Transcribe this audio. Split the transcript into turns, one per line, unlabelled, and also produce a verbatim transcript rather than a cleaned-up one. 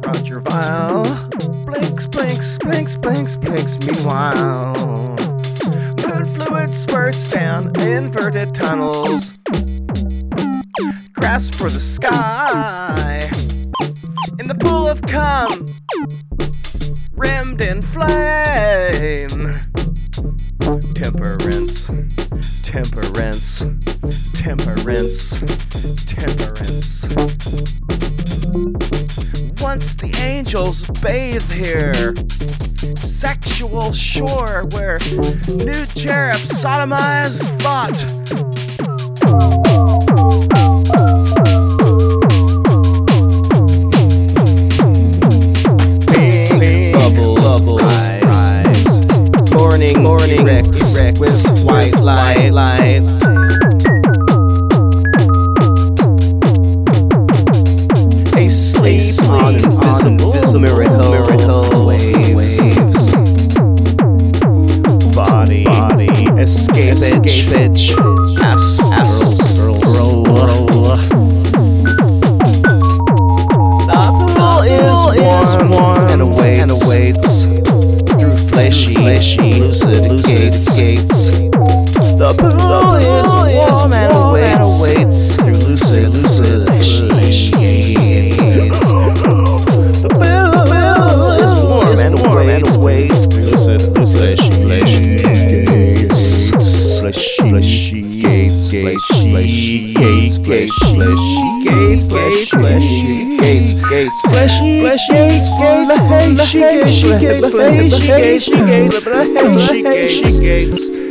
Roger Vile blinks, blinks, blinks, blinks, blinks. Meanwhile, mood fluid spurts down inverted tunnels, grasp for the sky. In the pool of cum, rimmed in flame. Temperance, temperance, temperance, temperance. Once the angels bathe here, sexual shore where new cherub sodomized thought. Morning, morning, Rex, Rex with white light, light. A sleep on invisible miracle, miracle waves. Body, body, escape, escape, edge, astral, roll. The pool is warm and awaits, and awaits. Fleshy, fleshy, lucid, lucid gates, gates. The pool is warm and awaits through lucid, lucid, fleshy gates. The pool is warm and awaits through lucid, lucid, fleshy gates, fleshy gates, fleshy gates, fleshy gates, fleshy gates, gates, fleshy, fleshy gates, fleshy gates, fleshy gates, fleshy gates, fleshy gates, fleshy gates.